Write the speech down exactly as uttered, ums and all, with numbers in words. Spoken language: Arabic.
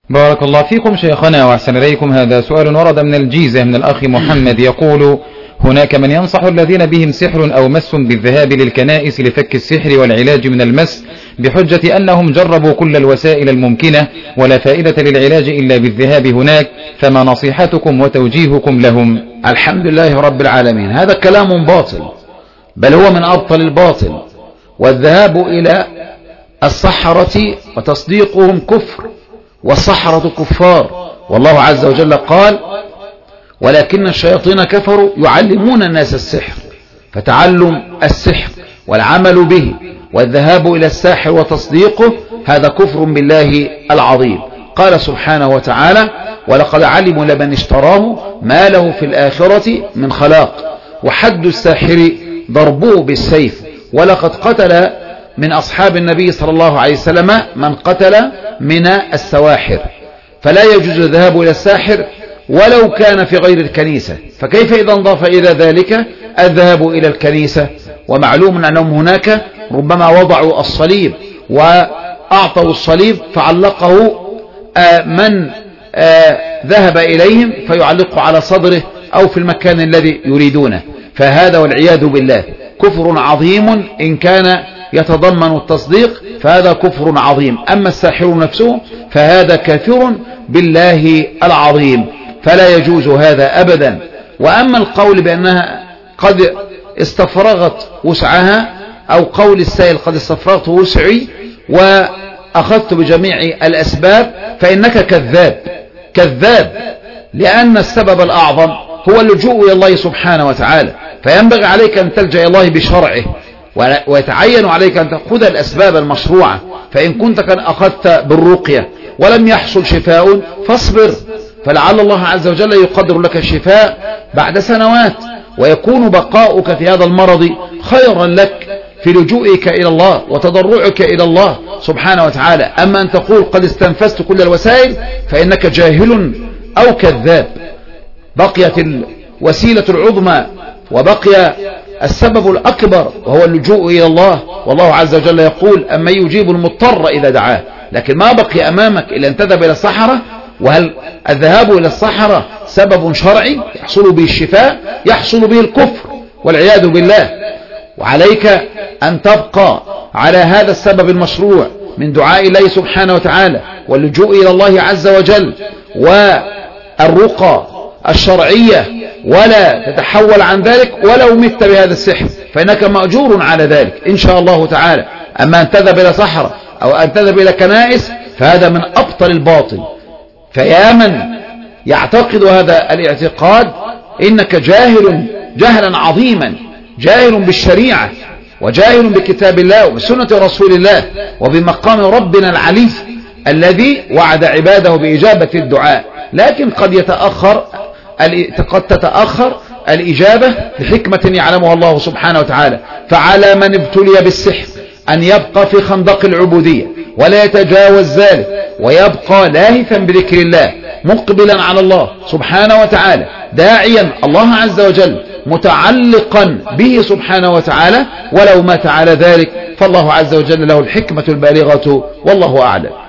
بارك الله فيكم شيخنا وأحسن إليكم. هذا سؤال ورد من الجيزة من الأخ محمد يقول: هناك من ينصح الذين بهم سحر أو مس بالذهاب للكنائس لفك السحر والعلاج من المس بحجة أنهم جربوا كل الوسائل الممكنة ولا فائدة للعلاج إلا بالذهاب هناك، فما نصيحتكم وتوجيهكم لهم؟ الحمد لله رب العالمين. هذا كلام باطل، بل هو من أبطل الباطل. والذهاب إلى السحرة وتصديقهم كفر، والسحرة كفار، والله عز وجل قال: ولكن الشياطين كفروا يعلمون الناس السحر. فتعلم السحر والعمل به والذهاب إلى الساحر وتصديقه هذا كفر بالله العظيم. قال سبحانه وتعالى: ولقد علموا لمن اشتراه ما له في الآخرة من خلاق، وحد الساحر ضربوه بالسيف، ولقد قتل من أصحاب النبي صلى الله عليه وسلم من قتل من السواحر. فلا يجوز الذهاب إلى الساحر ولو كان في غير الكنيسة، فكيف إذا انضاف إلى ذلك الذهاب إلى الكنيسة؟ ومعلوم أنهم هناك ربما وضعوا الصليب وأعطوا الصليب فعلقه من ذهب إليهم فيعلقه على صدره أو في المكان الذي يريدونه، فهذا والعياذ بالله كفر عظيم. إن كان يتضمن التصديق فهذا كفر عظيم، أما الساحر نفسه فهذا كافر بالله العظيم، فلا يجوز هذا أبدا. وأما القول بأنها قد استفرغت وسعها، أو قول السائل قد استفرغت وسعي وأخذت بجميع الأسباب، فإنك كذاب كذاب، لأن السبب الأعظم هو اللجوء إلى الله سبحانه وتعالى، فينبغي عليك أن تلجأ إلى الله بشرعه، ويتعين عليك أن تأخذ الأسباب المشروعة. فإن كنت قد أخذت بالرقية ولم يحصل شفاء فاصبر، فلعل الله عز وجل يقدر لك الشفاء بعد سنوات، ويكون بقاؤك في هذا المرض خيرا لك في لجوئك إلى الله وتضرعك إلى الله سبحانه وتعالى. أما أن تقول قد استنفذت كل الوسائل فإنك جاهل أو كذاب. بقيت الوسيلة العظمى وبقي السبب الأكبر وهو اللجوء إلى الله، والله عز وجل يقول: أما يجيب المضطر إذا دعاه. لكن ما بقي أمامك إلا أن تذهب إلى الصحراء. وهل الذهاب إلى الصحراء سبب شرعي يحصل به الشفاء؟ يحصل به الكفر والعياذ بالله. وعليك أن تبقى على هذا السبب المشروع من دعاء الله سبحانه وتعالى واللجوء إلى الله عز وجل والرقى الشرعية، ولا تتحول عن ذلك ولو مت بهذا السحر، فإنك مأجور على ذلك إن شاء الله تعالى. أما أن تذهب إلى صحراء أو أن تذهب إلى كنائس فهذا من أبطل الباطل. فيا من يعتقد هذا الاعتقاد إنك جاهل جهلا عظيما، جاهل بالشريعة وجاهل بكتاب الله وبسنة رسول الله وبمقام ربنا العلي الذي وعد عباده بإجابة الدعاء. لكن قد يتأخر قد تتأخر الإجابة بحكمة يعلمها الله سبحانه وتعالى. فعلى من ابتلي بالسحر أن يبقى في خندق العبودية ولا يتجاوز ذلك، ويبقى لاهثا بذكر الله مقبلا على الله سبحانه وتعالى، داعيا الله عز وجل متعلقا به سبحانه وتعالى. ولو مات على ذلك فالله عز وجل له الحكمة البالغة، والله أعلم.